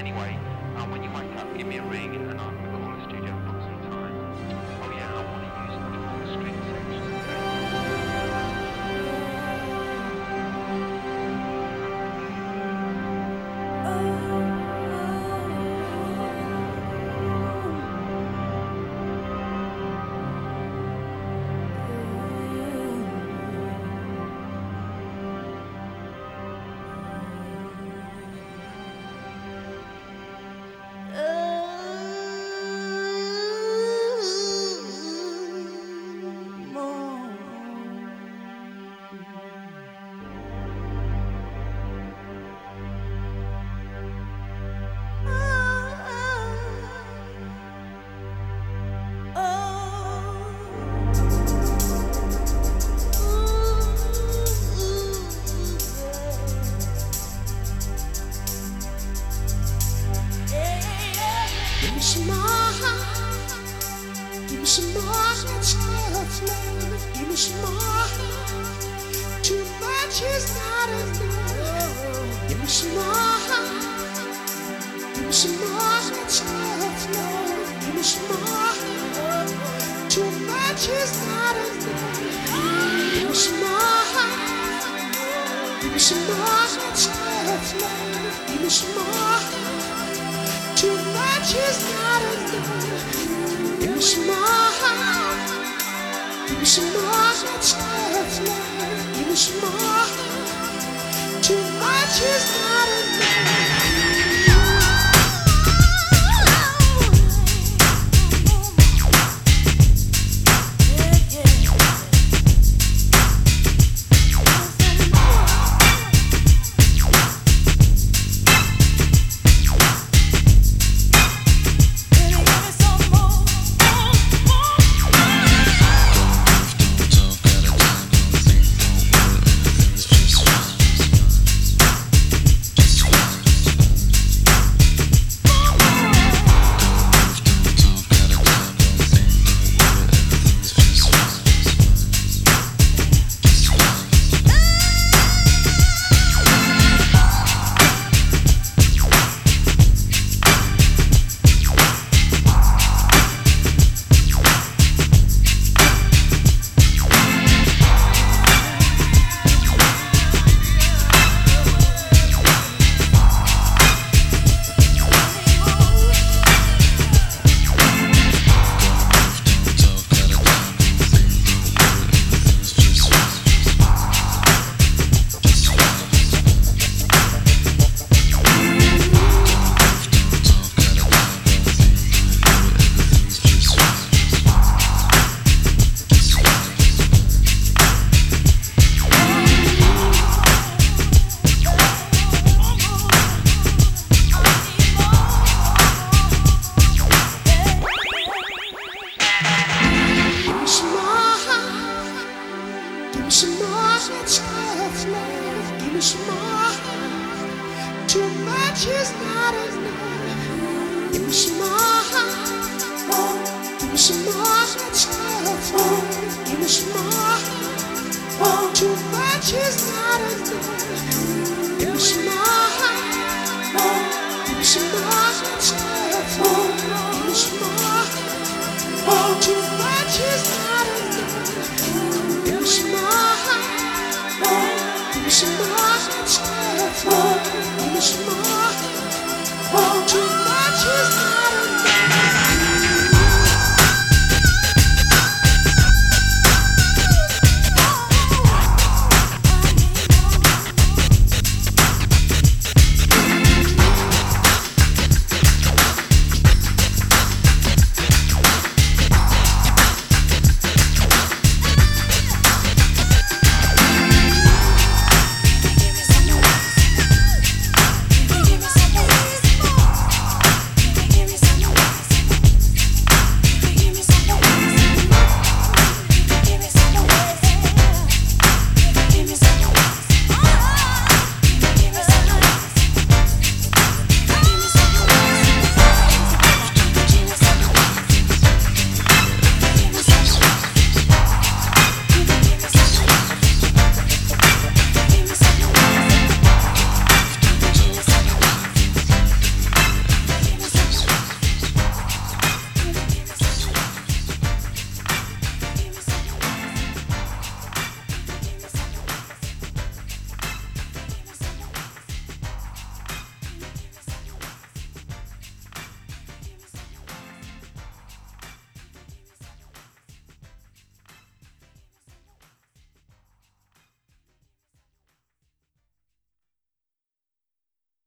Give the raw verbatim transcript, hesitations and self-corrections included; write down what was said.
Anyway, um, when you wake up, give me a ring and I can call the studio and book some time. Oh yeah, I want to use it for the string section. Some more, give me some more, let's love, give me some more. Too much is not enough. Give me some more, give me some more, let's love, give me some more. Too much is not enough. Give me some more, give me some more, let's love, give me some more. Too much is not enough. Give me some more. Give me some more. Let's love. Give me some more. Too much is not enough. Some more, let's love, give me some more. Too much is not enough. Give me some more, give me some more, let's love, give me some more. Too much is not enough. Give me some more.